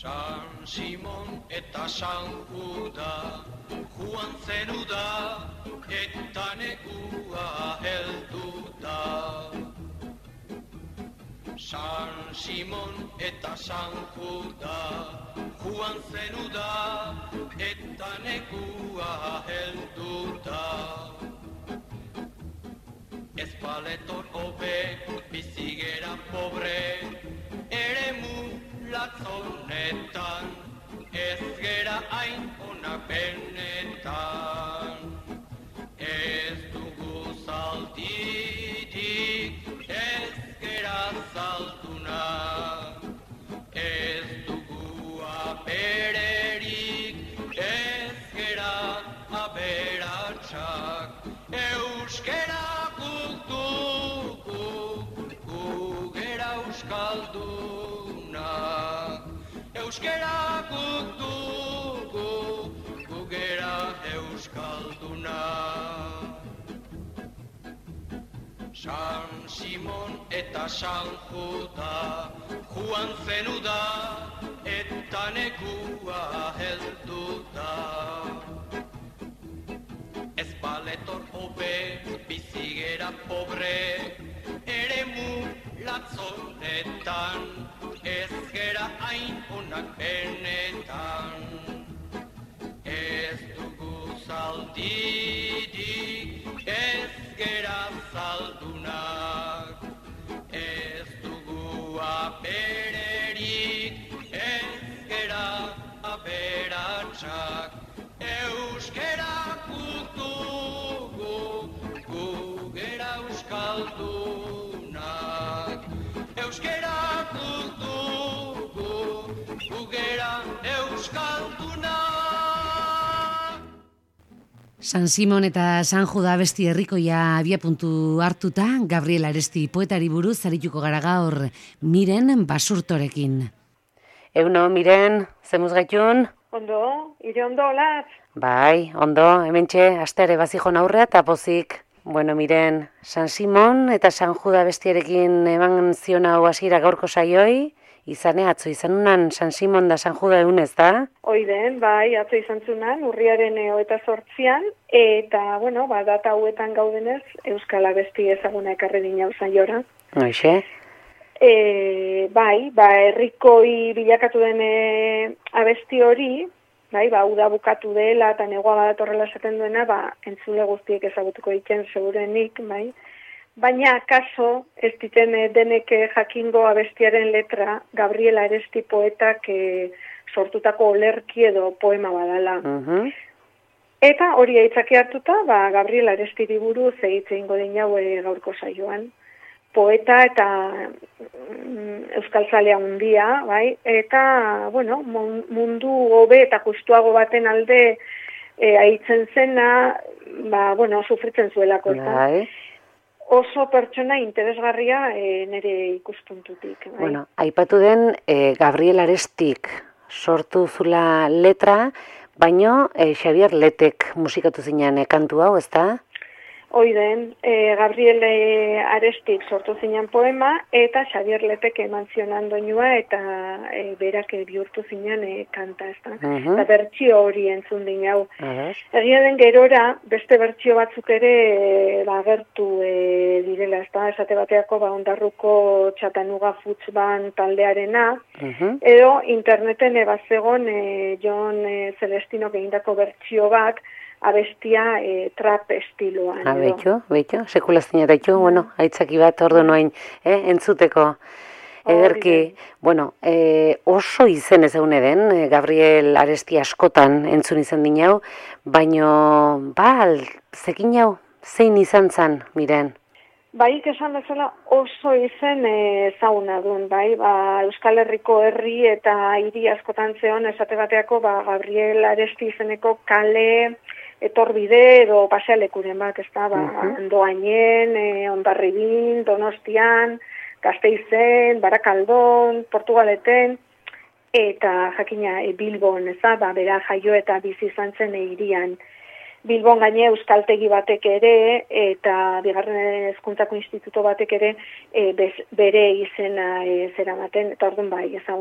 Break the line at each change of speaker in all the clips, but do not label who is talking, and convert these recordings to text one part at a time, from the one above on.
San Simon eta San Juda, Juan zeruda, eta negua heldu da. San Simon eta San Juda, Juan zeruda, eta negua heldu da. Ez paletor hobe, bizigera pobre, eremu latzonetan, ez gera hain onak benetan. Ez dugu zaldirik, ez gera zaldunak, ez dugu abererik, ez gera aberatsak. Euskera guk dugu, gu gera euskaldunak. Euskera guk dugu, gu gera euskaldunak. San Simon eta San Juda, Juan zenuda, eta negua heldu da. Ez paletor hobe, bizigera pobre, eremu latzonetan, ez gera hain onak benetan. Ez dugu zaldirik, ez gera zaldunak, ez dugu abererik, ez gera aberatsak. Euskera guk dugu, gu gera euskaldunak. Euskera guk dugu, gu gera euskaldunak.
San Simon eta San Juda abesti herrikoia abiapuntu hartuta, Gabriel Aresti poetari buruz arituko gara gaur Miren Basurtorekin. Euno, Miren, zemuz gaitun?
Ondo, ire ondo, olat?
Bai, ondo, hementxe, asteare bazijon aurrea eta pozik. Bueno, Miren, San Simon eta San Juda bestiarekin eman zion hau hasiera gaurko saioi, izane atzo izanunan San Simon da San Juda egun ez da?
Oiden, bai, atzo izan zunan, urriaren 28an, eta, bueno, data hauetan gaudenez, Euskal abesti ezaguna ekarri dina saiora.
Hoxe?
Bai, herrikoi bilakatu den abesti hori, bai, uda bukatu dela eta negoa badatorrela esaten duena, entzule guztiek ezagutuko diken segurenik, bai. Baina, akaso, ez diten denek jakingo abestiaren letra, Gabriel Aresti poetak sortutako olerki edo poema badala. Eta hori aitzaki hartuta, Gabriel Arestiri buruz egiten godin jau gaurko saioan. Poeta eta euskaltzalea hundia, bai, eta, bueno, mundu hobe eta justuago baten alde aitzen zena, sufritzen zuelako, eta oso pertsona interesgarria nire ikuspuntutik. Bai.
Bueno, aipatu den Gabriel Arestik sortu zula letra, baino Xabier Letek musikatu zinean kantu hau, ezta?
Oiden, Gabriel Arestik sortu zinen poema, eta Xabier Letek eman zionan doinua, eta berak bihurtu zinen kanta, ez da? Eta bertsio hori entzun din hau. Egia den gerora, beste bertsio batzuk ere agertu direla, ez da? Esate bateako ondarruko txatanuga futsban taldearena, edo interneten bazegon Jon Celestino egindako bertsio bat, abestia trap estiloan.
Beito, sekulaztina daitu, bueno, aitzaki bat ordu noain, entzuteko ederki. Bueno, oso izen ezagun eden, Gabriel Aresti askotan entzun izan dinau, baino, zekin jau, zein izan zan, Miren?
Bai, esan bezala oso izen ezaguna duen, bai, Euskal Herriko herri eta hiri askotan zeon, esate bateako, Gabriel Aresti izeneko kale, etorbide edo pasealekuren bat, ez da, Andoainen, Hondarribin, Donostian, Gasteizen, Barakaldon, Portugaleten, eta jakina Bilbon, ez da, bera jaio eta bizi izan zen hirian. Bilbon gaine euskaltegi batek ere, eta bigarren hezkuntzako instituto batek ere, bere izena zeramaten, eta orduan bai ezaguna.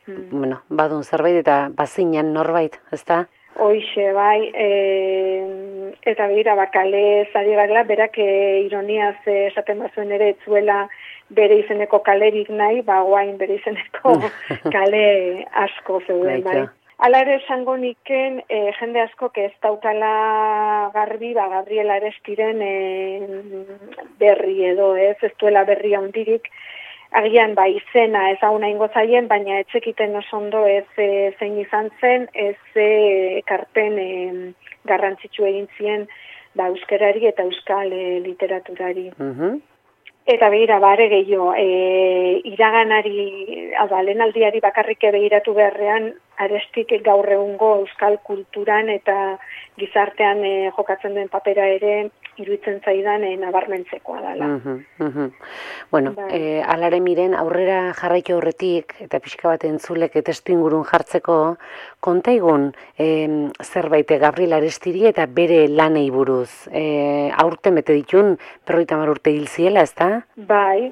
bueno, badun zerbait eta bazinen norbait, ezta?
Hoixe, bai, eta begira, kale zari garela, berak ironiaz esaten bazuen ere, etzuela bere izeneko kalerik nahi, guain bere izeneko kale asko zeuden, bai. Hala ere esango niken, jende askok ez daukala garbi, Gabriel Arestiren berri edo, ez duela berri handirik, agian izena ezaguna ingo zaien, baina etxekiten oso ondo ez zein izan zen, ez ekarpen garrantzitsu egin zien euskarari eta euskal literaturari. Eta begira, bare gehiago, iraganari, lehenaldiari bakarrik begiratu beharrean, Arestik gaur egungo euskal kulturan eta gizartean jokatzen den papera ere iruditzen zaidan nabarmentzekoa dela.
Bueno, alare miren aurrera jarraitu horretik eta pixka bat entzulek testu ingurun jartzeko kontaigun zerbait Gabriel Arestiri eta bere lanei buruz. Aurten bete ditun 50 urte hil ziela, ezta?
Bai.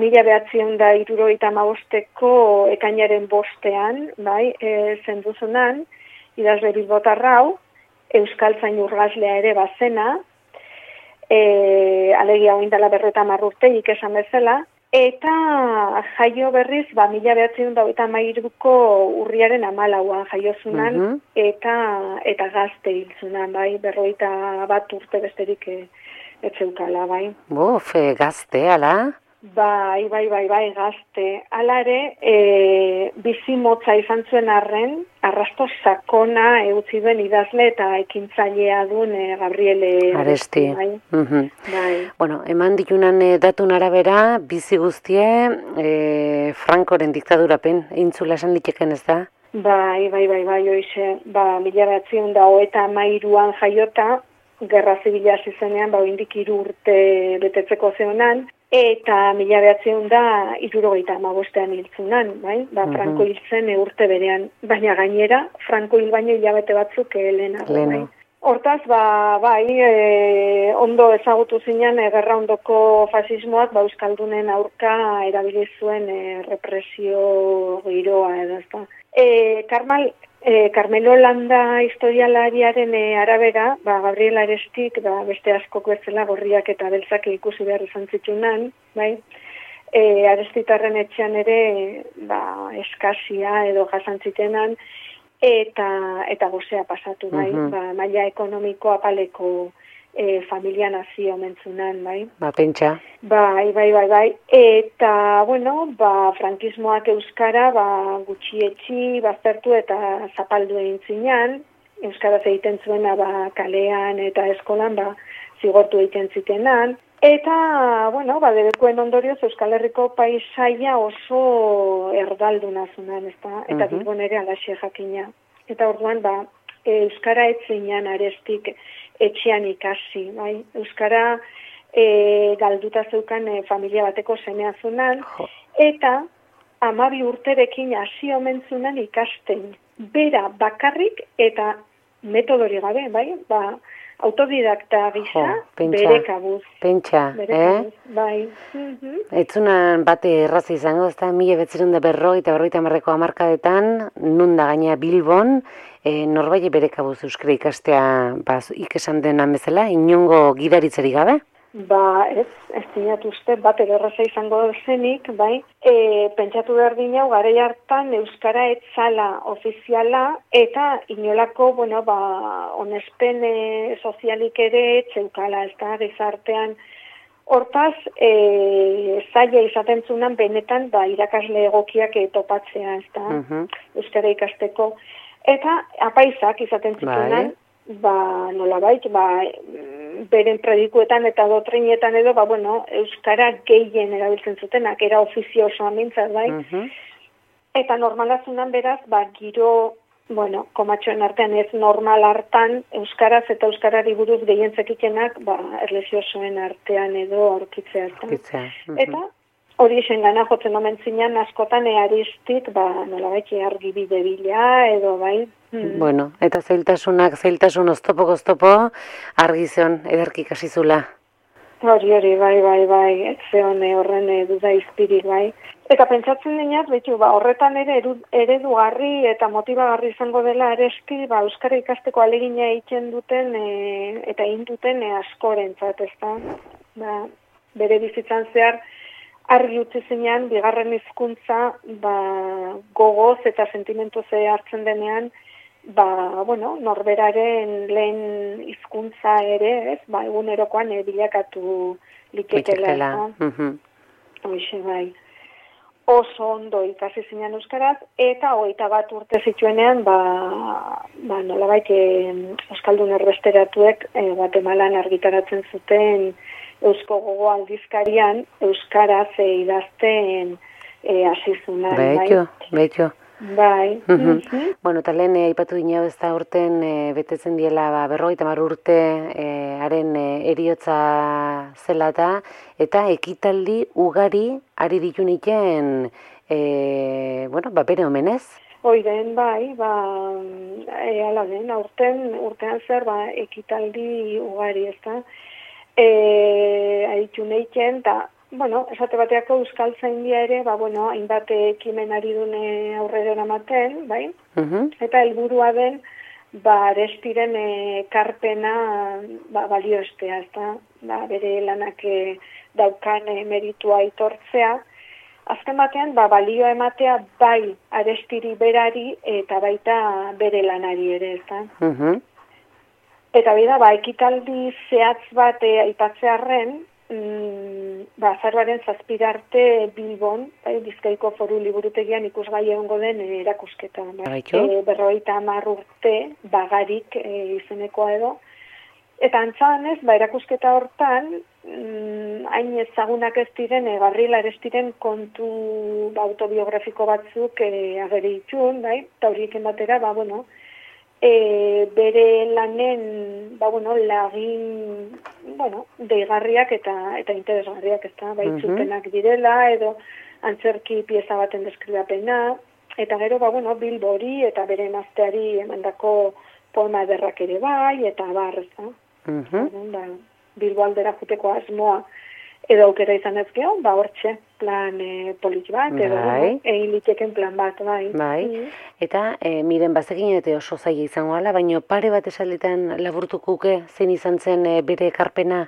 1975ko ekainaren 5ean, zenduzunan, idazle bilbotarrau, euskaltzain urgazlea ere bazena, alegia oindala 50 urte, esan bezala, eta jaio berriz, 1983ko urriaren 14an jaiozunan, eta gazte hiltzunan, 51 urte besterik etzeukala, bai.
Gazte, ala?
Bai, gazte. Hala ere, bizi motza izan zuen arren, arrasto sakona utzi duen idazle eta ekintzailea duen Gabriel
Aresti. Bueno, eman ditunan datun arabera, bizi guztie Frankoren diktadurapen, eintzula esan liteken, ez da?
Bai, oixe. 1933an jaiota, gerra zibila hasi zenean, indik 3 urte betetzeko zeonan, eta 1975an hiltzunan, Franco hiltzen urte berean, baina gainera, Franco hil baino hilabete batzuk lehenago. Hortaz, ondo ezagutu zinean, gerra ondoko fasismoak, euskaldunen aurka erabili zuen represio giroa edo, ezta. Carmelo Landa historialariaren arabera, Gabriel Arestik, beste askok bezala gorriak eta beltzak ikusi behar izan zitunan, Arestitarren etxean ere eskasia edo jasantzitenan, eta gozea pasatu, maila ekonomiko apaleko familia nazio mentzunan,
Pentsa.
Bai. Eta, frankismoak euskara, gutxietxi, baztertu eta zapaldu egin zinean, euskaraz egiten zuena, kalean eta eskolan, zigortu egiten zitenan. Eta, debekuen ondorioz, Euskal Herriko paisaia oso erdalduna zunan, ezta? Eta Bilbon ere alaxe jakina. Eta orduan, euskara etzinean Arestik etxean ikasi, Euskara galduta zeukan familia bateko semea zunan, eta 12 urterekin hasi omen zunan ikasten. Bera bakarrik eta metodori gabe, autodidakta gisa, bere kabuz.
Pentsa,
Bai.
Etzunan bate erraza izango, ez da, 1950 hamarkadetan, nun da gaina Bilbon, norbait bere kabuz euskara ikastea ikesan dena bezala, inongo gidaritzerik gabe?
Ez dinatu uste, bate erraza izango zenik, pentsatu behar dinau, garai hartan euskara etzala ofiziala, eta inolako, onespen sozialik ere etzeukala, ez da, gizartean. Hortaz, zaila izaten zunan benetan, irakasle egokiak topatzea, ez da, euskara ikasteko. Eta apaisak izaten zitunan, nolabait, beren predikuetan eta dotrinetan edo, euskara gehien erabiltzen zutenak, era ofizio osoa mintzat, Eta normalazunan beraz, giro, komatxoen artean ez normal hartan, euskaraz eta euskarari buruz gehien zekikenak, erleziosoen artean edo aurkitzea. Eta hori esen gana jotzen omen zinean askotan Aristik, nolabait argibide bila edo,
Eta zailtasun oztopo argi zion ederki ikasi zula.
Hori, bai, ez zeon horren duda izpirik, bai. Eta pentsatzen dinat, horretan ere eredugarri eta motibagarri izango dela aresti, euskara ikasteko alegina egiten duten eta egin duten askorentzat, ezta? Bere bizitzan zehar argi utzi zinean, bigarren hizkuntza gogoz eta sentimentuz hartzen denean, norberaren lehen hizkuntza ere, ez, egunerokoan bilakatu liketela. Hoxe, bai. Oso ondo ikasi zinean euskaraz, eta 21 urte zituenean, nolabait euskaldun erbesteratuek Guatemalan argitaratzen zuten Eusko Gogo aldizkarian euskaraz idazten hasi zuen.
Betxo.
Bai.
Bueno, eta lehen aipatu dina ez da urten betetzen diela 50 urte haren heriotza zela eta ekitaldi ugari ari ditu niken bere omenez.
Oiden, bai, ala den, urtean zer, ekitaldi ugari, ez da. Aritu neiken, eta esate bateako euskaltzaindia ere, hainbat ekimen ari dune aurrera eramaten, bai? Eta helburua den, arestiren karpena balioestea, ezta? Bere lanak daukan meritua aitortzea. Azken batean, balioa ematea bai arestiri berari eta baita bere lanari ere, ezta? Eta bida, ekitaldi zehatz bat aipatzearren, azaroaren 7 arte Bilbon, Bizkaiko Foru Liburutegian ikusgai egongo den erakusketa. 50 urte bagarik izenekoa edo. Eta antzadanez, erakusketa hortan, hain ezagunak ez diren, Gabriel Arestiren kontu autobiografiko batzuk ageri itxun, eta horiekin batera, bere lanen, lagin, deigarriak eta interesgarriak, ez da, baitzutenak direla, edo antzerki pieza baten deskribapena, eta gero, Bilbori eta bere emazteari emandako poema ederrak ere bai, eta ez da. Bilbo aldera juteko asmoa edo aukera izan ez geho, hortxe, plan politi bat, edo egin liteken plan bat, bai.
Eta, miren, bazekin eta oso zaila izango ala, baina pare bat esalditan laburtukuke zein izan zen bere ekarpena?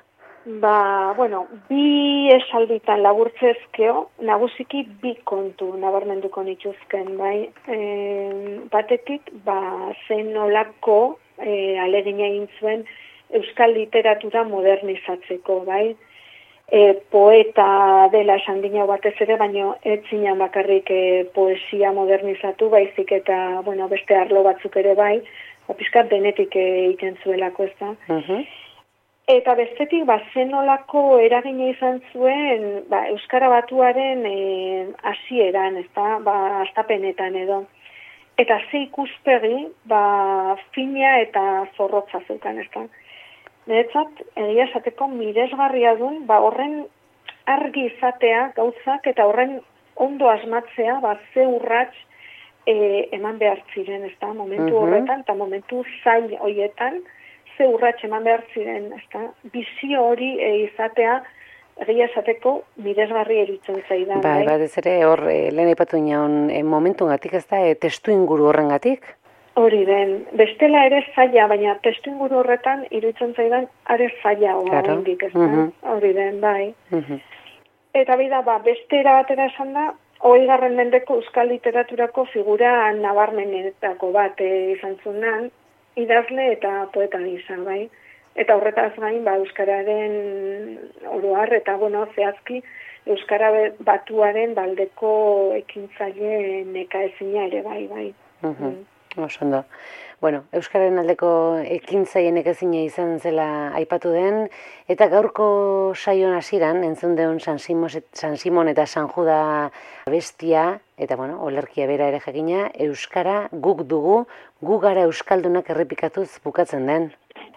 Bi esalditan laburtzezkeo, nagusiki bi kontu nabarmenduko nituzken, bai. Batetik, zein nolako alegina egin zuen euskal literatura modernizatzeko, bai. Poeta dela esan dina batez ere, baina ez zinan bakarrik poesia modernizatu, baizik eta, beste arlo batzuk ere bai, pizkat denetik egiten zuelako, ez da. Eta bestetik, zenolako eragina izan zuen, Euskara Batuaren hasieran, ez da, hastapenetan edo. Eta ze ikuspegi, fina eta zorrotza zeukan, ez da. Niretzat, egia esateko miresgarria duen, horren argi izatea gauzak eta horren ondo asmatzea, ze urrats eman behar ziren, ez da, momentu horretan, eta momentu zail horietan, ze urrats eman behar ziren, ez da, bizio hori izatea, egia esateko miresgarri eritzen zaidan.
Bat ez ere, hor, lehen aipatu nion momentu gatik, ez da, testu inguru horren gatik?
Hori den, bestela ere zaila, baina testu inguru horretan iruditzen zaidan are zaila oraindik, ez da? Hori den, bai. Eta bida, bestera batera esan da, 20. mendeko euskal literaturako figura nabarmenetako bat izan zunan, idazle eta poeta gisa, bai. Eta horretaz gain, euskararen oroar eta zehazki Euskara Batuaren baldeko ekintzaile nekaezina ere, bai.
Osondo. Euskararen aldeko ekintzailenek ezina izan zela aipatu den, eta gaurko saion hasieran entzun deun San Simon eta San Juda bestia, eta olerkia bera ere jakina, Euskara guk dugu, gu gara euskaldunak errepikatuz bukatzen den.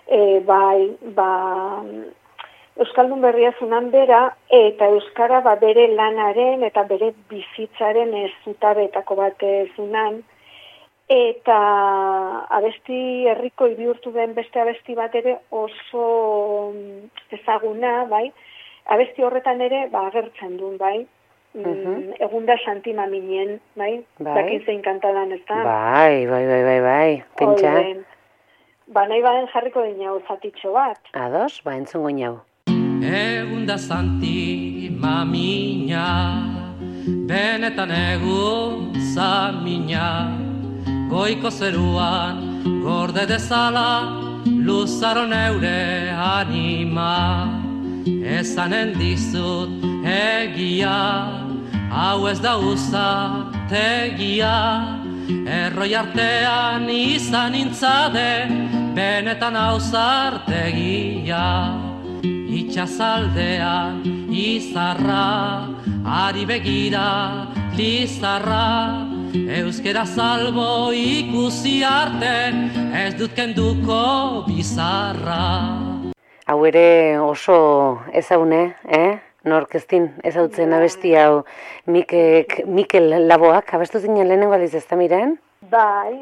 Euskaldun berria zunan bera, eta Euskara bere lanaren eta bere bizitzaren zutabetako bat zunan, eta abesti herriko bihurtu den beste abesti bat ere oso ezaguna, bai, abesti horretan ere, ba, agertzen duen, bai? Egunda Santi Maminen, bai? Dakin zein kantadan, ez da?
Bai, pentsa.
Ba, nahi baden jarriko dinau zatitxo bat.
Ados, ba, entzungo inau.
Egunda Santi Mamina, benetan egun zamina, goiko zeruan gorde dezala, luzaro neure anima. Ezanen dizut egia, hau ez da uzategia, erroi artean izan intzade, benetan hauzartegia. Itxazaldean izarra, ari begira lizarra, euskera salbo ikusi arte, ez dut kenduko bizarra.
Hau ere oso ezagune, Nork ezautzen abesti hau Mikel Laboak, abestu zinen lehenengo aldiz ez da miren?
Bai.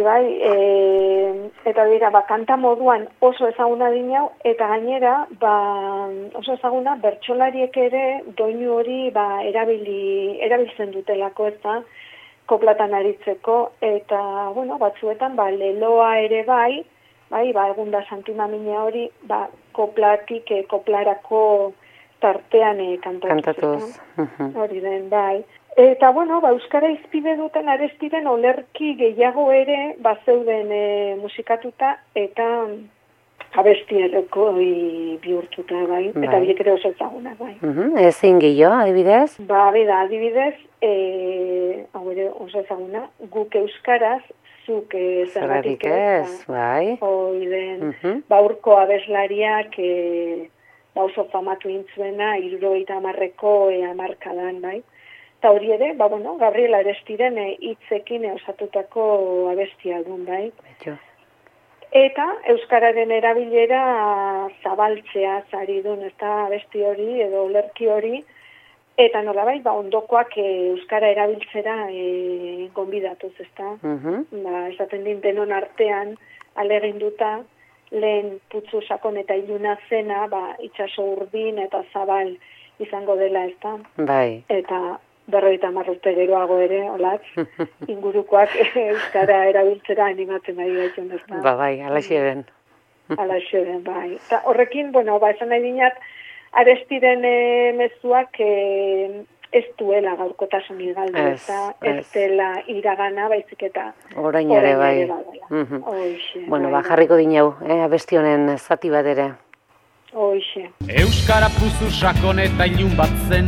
Eta dira, kanta moduan oso ezaguna dinau, eta gainera, oso ezaguna, bertsolariek ere doinu hori erabiltzen dutelako, ez da, koplatan aritzeko, eta, batzuetan, leloa ere bai, Egunda Santi Mamina hori, koplatik, koplarako tartean kantatuz. Hori den, bai. Eta, euskara izpide duten arestiren olerki gehiago ere, zeuden musikatuta eta abesti errekoi bihurtuta, bai. Eta biek ere oso ezaguna, bai.
Ezin gehiago, adibidez?
Adibidez, hau ere oso ezaguna, guk euskaraz, zuk zergatik ez,
bai.
Oiden, urko abeslariak oso famatu intzuena, 70ko hamarkadan, bai. Eta hori ere, Gabriel Arestiren hitzekin osatutako abestia duen, bai. Eta euskararen erabilera zabaltzea zari duen, ez da abesti hori edo olerki hori, eta nolabait, ondokoak euskara erabiltzera gonbidatuz, ez da. Esaten din denon artean, aleginduta, lehen putzu sakon eta iluna zena, itxaso urdin eta zabal izango dela, ez da.
Bai.
Eta 50 urte geroago ere, olatz, ingurukoak euskara erabiltzera animatzen ari gaitzen, ez da.
Bai, alaxe den.
Alaxe den, bai. Eta horrekin, esan nahi dinat, Arestiren mezuak ez duela gaurkotasunik galdu, ez dela iragana, baizik eta
orain ere bai. Jarriko dinau, abesti honen zati bat ere.
Hoxe.
Euskara puzu sakon eta ilun bat zen,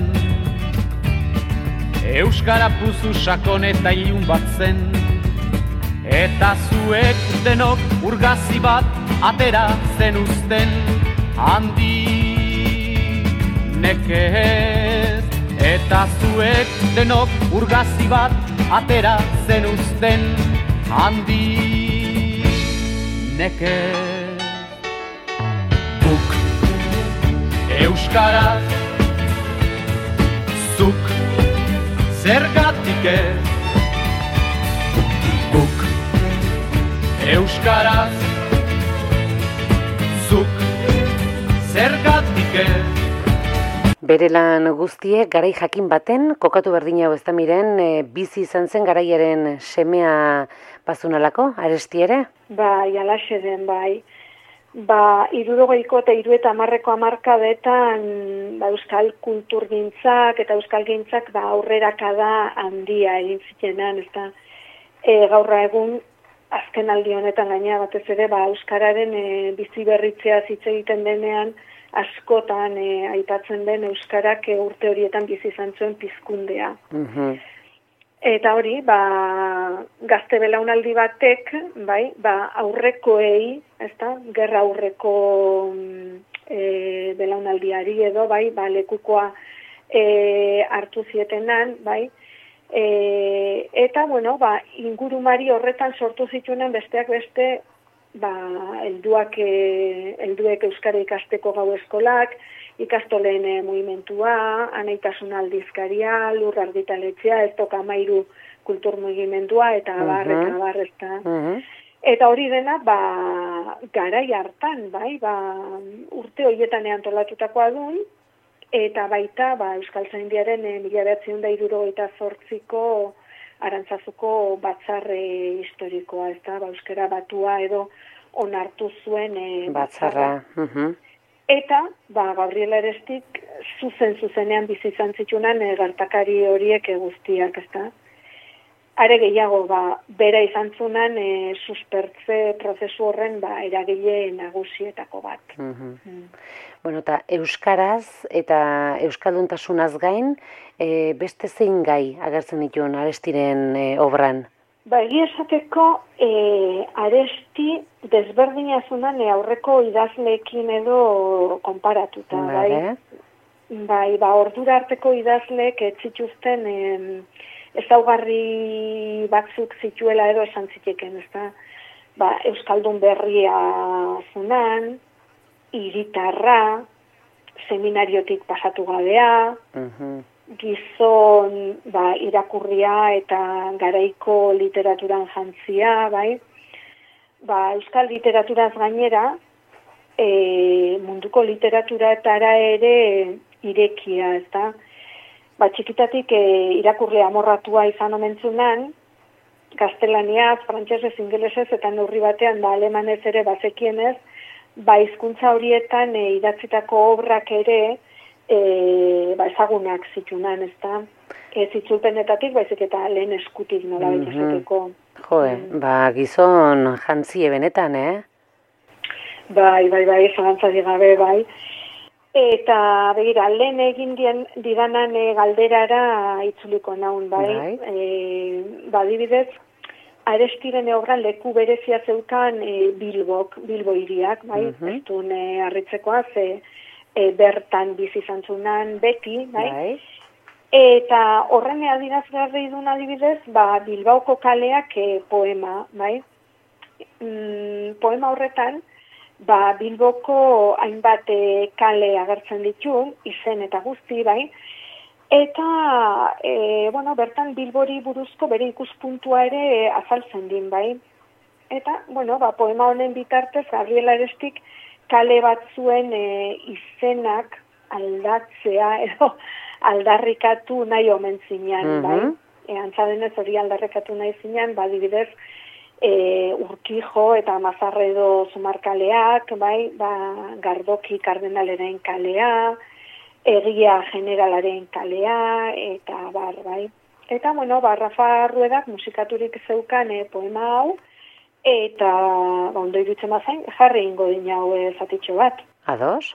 euskara puzu sakon eta ilun bat zen, eta zuek denok urgazi bat atera zen uzten, handi nekez, eta zuek denok urgazi bat atera zen uzten, handi nekez. Guk euskaraz, zuk zergatik ez. Guk euskaraz, zuk zergatik ez.
Bere lan guztiek garai jakin baten, kokatu berdin hau ez da miren, bizi izan zen garaiaren semea bazunalako, Aresti ere?
Bai, alaxe den, bai. 60ko eta 70ko hamarkadetan euskal kulturgintzak eta euskalgintzak aurrerakada handia egin zitenan, ez da. Gaurra egun, azken aldi honetan gaina batez ere, euskararen bizi berritzea hitz egiten denean, askotan aipatzen den euskarak urte horietan bizi izan zuen pizkundea. Eta hori, gazte belaunaldi batek, aurrekoei, gerra aurreko belaunaldiari edo, lekukoa hartu zietenan, eta, ingurumari horretan sortu zituenen besteak beste, helduek euskara ikasteko gau eskolak, ikastoleen mugimentua, anaitasun aldizkaria, lur argitaletxea, ez toka mairu kultur mugimendua, eta abar, ez da. Eta hori dena, garai hartan, urte horietan antolatutakoa duen, eta baita Euskaltzaindiaren 1978ko Arantzazuko batzarre historikoa, ezta, euskara batua edo onartu zuen batzarra. Eta, Gabriel Arestik zuzenean bizi izan zitunan gertakari horiek guztiak, ezta. Are gehiago, bera izan zunan suspertze prozesu horren eragile nagusietako bat.
Bueno, eta euskaraz eta euskalduntasunaz gain, beste zein gai agertzen dituen Arestiren obran?
Egia esateko, Aresti desberdina zunan aurreko idazleekin edo konparatuta, bai? Ordura arteko idazleek ez zituzten ezaugarri batzuk zituela edo esan ziteken, ezta? Euskaldun berria zunan, hiritarra, seminariotik pasatu gabea, gizon irakurria eta garaiko literaturan jantzia, bai? Euskal literaturaz gainera, munduko literaturatara ere irekia, ezta? Txikitatik irakurle amorratua izan omentzunan, gaztelaniaz, frantsesez, ingelesez eta neurri batean alemanez ere bazekienez, hizkuntza horietan idatzitako obrak ere ezagunak zitunan, ezta? Ez itzulpenetatik, baizik eta lehen eskutik nola esateko.
Gizon jantzie benetan,
Bai, zalantzarik gabe, bai. Eta, begira, lehen egin didanan galderara itzuliko naun, bai? Adibidez, Arestiren obran leku berezia zeukan Bilbo hiriak, bai? Ez duen harritzekoa, bertan bizi izan zunan beti, bai? Eta horren adierazgarri duen adibidez, Bilbaoko kaleak poema, bai? Poema horretan, Bilboko hainbat kale agertzen ditu, izen eta guzti, bai? Eta, bertan Bilbori buruzko bere ikuspuntua ere azaltzen din, bai? Eta, poema honen bitartez, Gabriel Arestik kale batzuen izenak aldatzea edo aldarrikatu nahi omen zinean, bai? Antzadenez hori aldarrikatu nahi zinean, adibidez, Urkijo eta Mazarredo Zumarkaleak, bai? Gardoki Kardenaleren kalea, Egia Generalaren kalea, eta bai? Eta, Rafa Ruedak musikaturik zeukan poema hau, eta, ondo irutzen bazain, jarri ingo dina hau zatitxo bat.
Ados?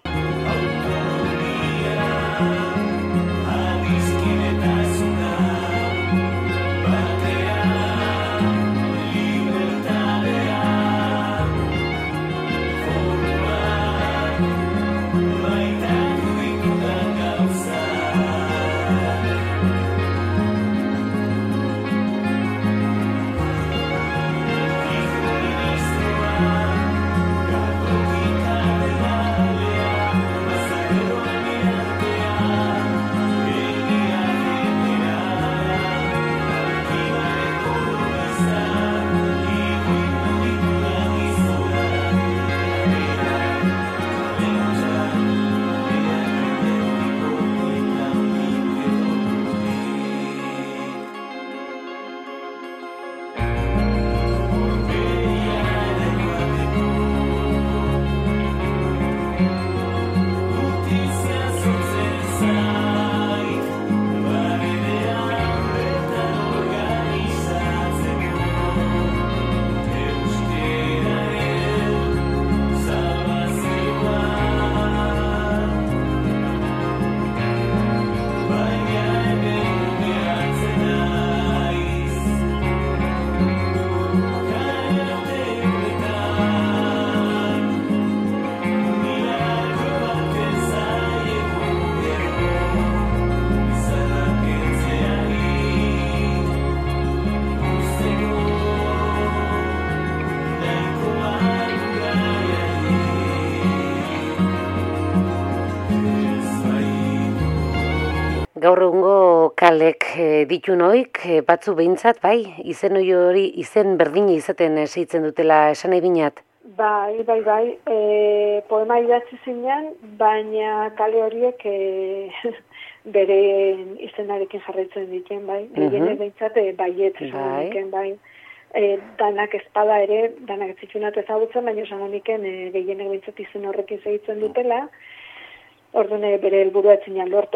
Gaur egungo kalek ditu noik, batzu behintzat, bai, izen hori izen berdina izaten seitzen dutela esan nahi binat?
Bai. Poema idatzi zinean, baina kale horiek bere izenarekin jarraitzen diken, bai. Gehienek behintzat baiet esan diken, bai. Danak ezpada ere, danak zitsunat ezagutzen, baina esan honiken gehienek behintzat izen horrekin segitzen dutela, orduan bere helburua etzinan lortu.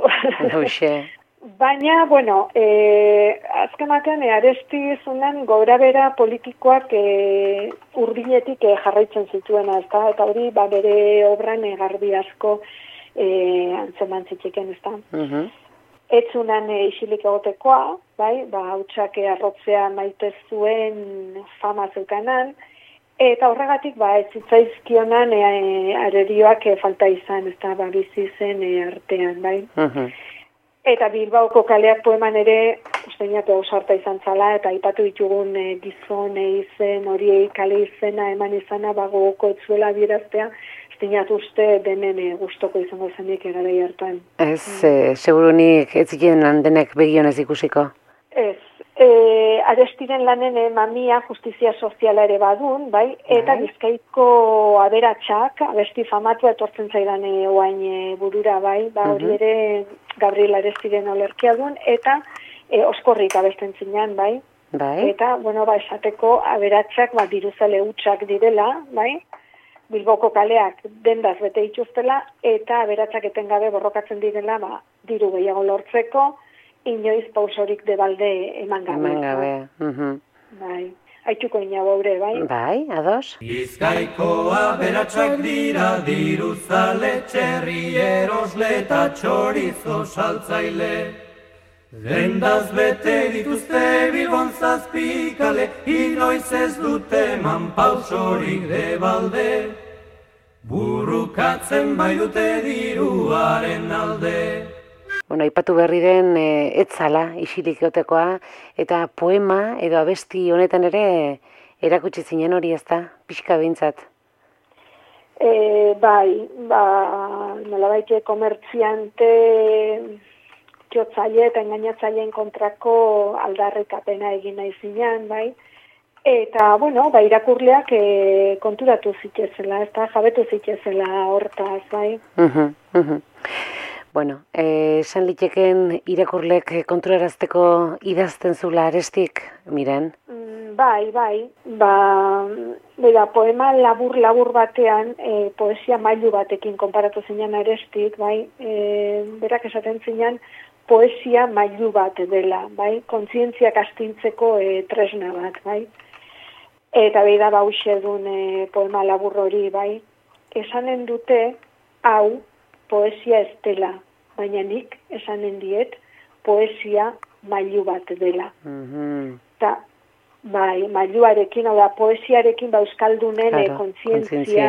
Baina, bueno, azken batean, Aresti zunen gobera politikoak urbinetik jarraitzen zituena, ezta? Eta hori, bere obran garbi asko antzeman zitziken, ezta? Etzunan isilik egotekoa, bai, hautsak arrotzea maite zuen fama zeukanan, eta horregatik, ez zitzaizkionan arerioak falta izan, ezta, bizi zen artean, bai. Eta Bilbaoko kaleak poeman ere, usteinatu ausarta izan zala, eta aipatu ditugun gizon izen, horiei kale izena, eman izana, gogoko etzuela bieraztea, usteinatu uste denen gustoko izango zenik egarai hartan.
Ez, segurunik ez ziren denek begionez ikusiko?
Ez. Arestiren lanen mamia justizia soziala ere badun, bai, eta Bizkaiko aberatsak, abesti famatua etortzen zaidan oain burura, bai, hori ere Gabriel Arestiren olerkia duen, eta oskorrik abesten zinean, bai. Eta, esateko aberatsak diruzale hutsak direla, bai, Bilboko kaleak dendaz bete dituztela, eta aberatsak etengabe borrokatzen direla, diru gehiago lortzeko, inoiz pausorik debalde eman gabe. Bai, haitxuko inabaure, bai?
Bai, ados?
Bizkaiko aberatsak dira, diruzale, txerri, erosle eta txorizo saltzaile. Dendaz bete dituzte Bilbon zazpikale, inoiz ez dute eman pausorik debalde. Burrukatzen bai dute diruaren alde.
Aipatu berri den etzala isilik egotekoa, eta poema edo abesti honetan ere erakutsi zinen hori, ezta? Pixka behintzat.
Bai, nolabait komertziante jotzaile eta engainatzaileen kontrako aldarrikapena egin nahi zinean, bai. Eta, irakurleak konturatu zitezela, ezta? Jabetu zitezela hortaz, bai.
Esan liteken irakurlek konturarazteko idazten zula Arestik, Miren?
Bai. Poema labur batean, poesia mailu batekin konparatu zinean Arestik, bai, berak esaten zinean poesia mailu bat dela, bai, kontzientziak astintzeko tresna bat, bai. Eta beida hauxe duen poema labur hori, bai, esanen dute, hau, poesia ez dela, baina nik esanen diet poesia mailu bat dela. Eta, mailuarekin, poesiarekin euskaldunen kontzientzia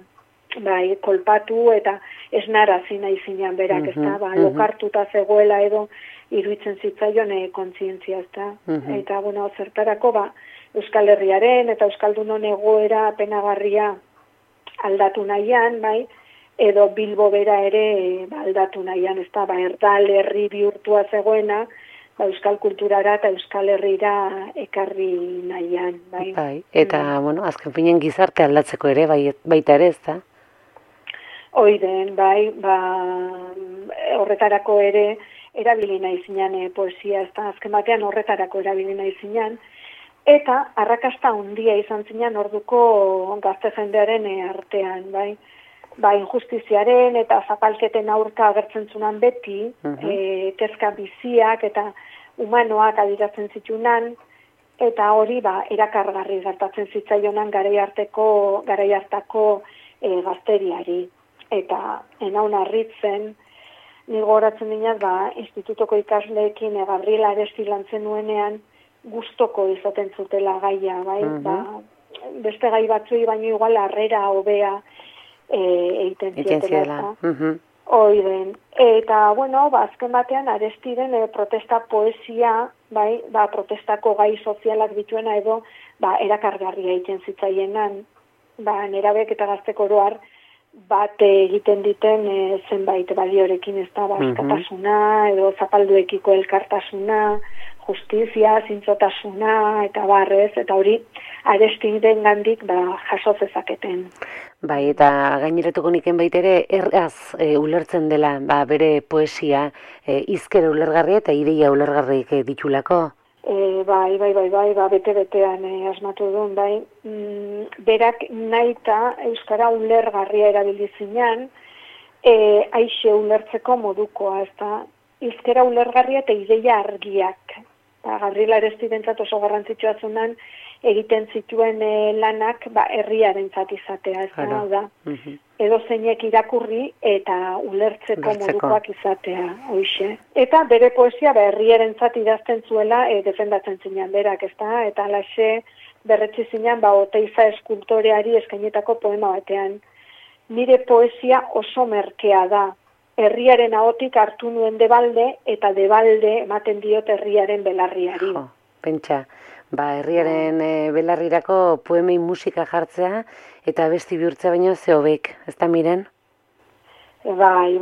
kolpatu eta esnarazi nahi zinean berak, ezta, lokartuta zegoela edo iruditzen zitzaion kontzientzia, ezta. Eta, zertarako, Euskal Herriaren eta euskaldunon egoera penagarria aldatu nahian, bai, edo Bilbo bera ere aldatu nahian, ez da, erdal herri bihurtua zegoena, euskal kulturara eta euskal herrira ekarri nahian, bai.
Eta, azken finen gizarte aldatzeko ere, baita ere, ez da?
Oiden, bai, horretarako ere erabili nahi zinean poesia, ez da, azken batean horretarako erabili nahi zinean, eta arrakasta handia izan zinean orduko gazte jendearen artean, bai. Injustiziaren eta zapalketen aurka agertzen zunan beti, kezka biziak eta humanoak adiratzen zitunan, eta hori erakargarri gertatzen zitzaionan garai hartako gazteriari. Eta enaun harritzen, nigo horatzen dinat, institutoko ikasleekin Gabriel Aresti lantzen nuenean, gustoko izaten zutela gaia, bai? Beste gai batzuei baino igual harrera hobea egiten zietela. Oiden. Eta, azken batean Arestiren protesta poesia, bai, protestako gai sozialak dituena edo, erakargarria egiten zitzaienan, nerabek eta gazteko oroar, bat egiten diten zenbait baliorekin, ez da, askatasuna, edo zapalduekiko elkartasuna, justizia, zintzotasuna, eta barrez, eta hori Arestiren gandik jaso zezaketen.
Bai, eta gaineratuko niken baitere erraz ulertzen dela bere poesia hizkera ulergarri eta ideia ulergarrik ditulako.
Bai, bete-betean asmatu duen, bai. Berak naita euskara ulergarria erabili zinan, aixe ulertzeko modukoa, ez da, hizkera ulergarria eta ideia argiak. Gabriel Arestirentzat oso garrantzitsua zunan, egiten zituen lanak herriarentzat izatea, ez da, edo zeinek irakurri eta ulertzeko modukoak izatea, hoixe. Eta bere poesia herriarentzat idazten zuela defendatzen zinan berak, ez da, eta alaxe berretsi zinan Oteiza eskultoreari eskainetako poema batean. Nire poesia oso merkea da, herriaren ahotik hartu nuen debalde eta debalde ematen diot herriaren belarriari.
Pentsa. Herriaren belarrirako poemei musika jartzea eta besti bihurtzea baino ze hobek, ez da Miren?
Bai.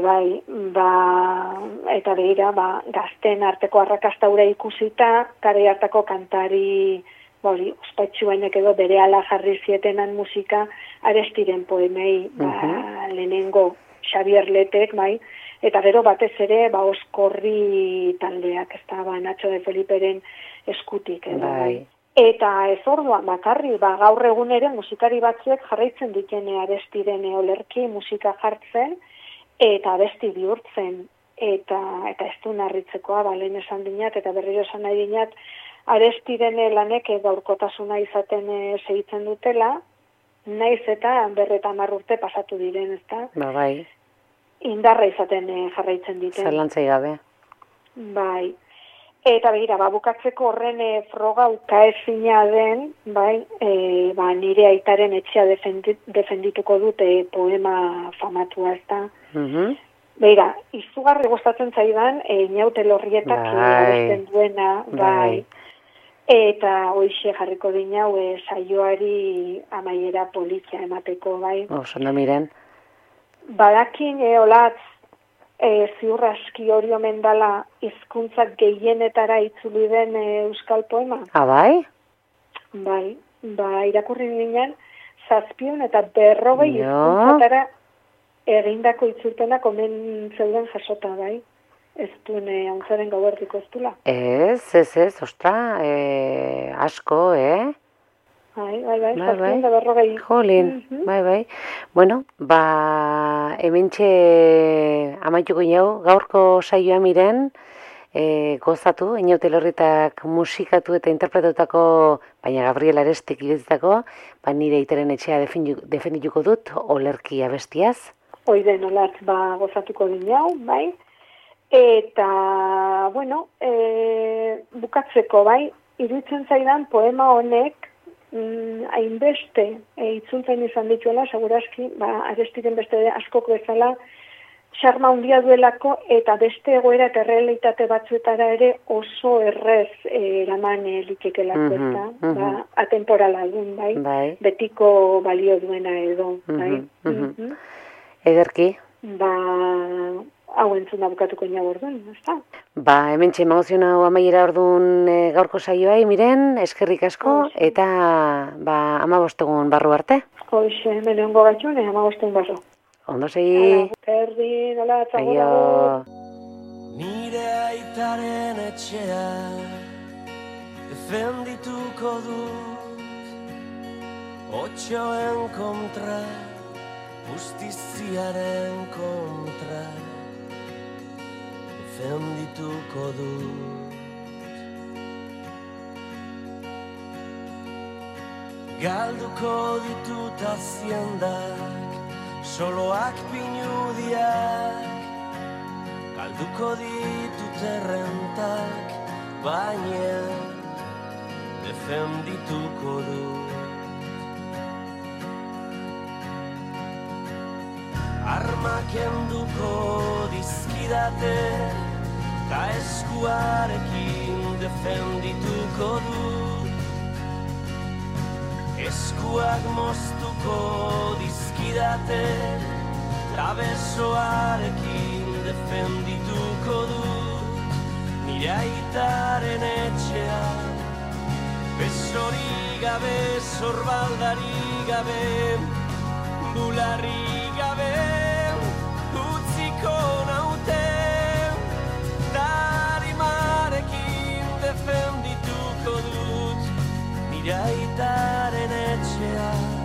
Eta begira, gazten arteko arrakasta hura ikusita, garai hartako kantari ospetsuenek edo berehala jarri zietenan musika Arestiren poemei, lehenengo Xabier Letek, eta gero batez ere Oskorri taldeak, ez da, Nacho de Feliperen eskutik. Eta ez orduan bakarri, gaur egun ere musikari batzuek jarraitzen ditene Arestiren olerki musika jartzen eta besti bihurtzen. Eta ez du narritzekoa, lehen esan dinat, eta berriro esan nahi dinat, Arestiren lanek gaurkotasuna izaten segitzen dutela, naiz eta 50 urte pasatu diren, ezta?
Bai.
Indarra izaten jarraitzen diten.
Zalantzai gabe.
Bai. Eta begira, bukatzeko horren froga ukaezina den, nire aitaren etxea defendituko dute poema famatua, ezta? Begira, izugarri gustatzen zaidan, Inaute Lorrietak abesten duena, Eta hoixe jarriko dinau saioari amaiera politia emateko,
Oso no Miren.
Badakin olatz ziur aski hori omen dala hizkuntzak gehienetara itzuli den euskal poema.
Bai?
Bai, irakurri ginen 750 hizkuntzatara egindako itzulpenak omen zeuden jasota, Ez duen ontzaren gauerdiko ez dula.
Ez, ostra, asko,
Bai, 750.
Jolin, bai. Bueno, hementxe amaituko jau, gaurko saioa Miren, gozatu, Inaute Lorrietak musikatu eta interpretutako, baina Gabriel Arestik idatzitako, nire aitaren etxea defendituko dut, olerki abestiaz.
Oiden olatz gozatuko dinau, bai. Eta, bukatzeko, iruditzen zaidan poema honek hainbeste itzultzen izan dituela, segurazki, Arestiren beste askok bezala, xarma handia duelako eta beste egoera eta realitate batzuetara ere oso errez eraman likekelako, eta atemporala duen, betiko balio duena edo,
Ederki?
Hau entzuna bukatuko ina orduan, ezta?
Hementxe emoziona amaiera orduan gaurko saioa, Miren, eskerrik asko, eta 15 egun barru arte.
Hoxe, lehengo gatxune, 15 egun barru.
Ondo segi.
Erdi, nola, txago.
Nire aitaren etxea defendituko dut, otxoen kontra, justiziaren kontra, defendituko dut. Galduko ditut haziendak, soloak pinudiak, galduko ditut errentak, baina defendituko dut. Armak enduko dizkidate, ta eskuarekin defendituko dut. Eskuak moztuko dizkidate, ta besoarekin defendituko dut. nire aitaren etxea. Besori gabe, zorbaldari gabe, bularri gabe, utziko naute, tarimarekin defendituko dut nire aitaren etxea.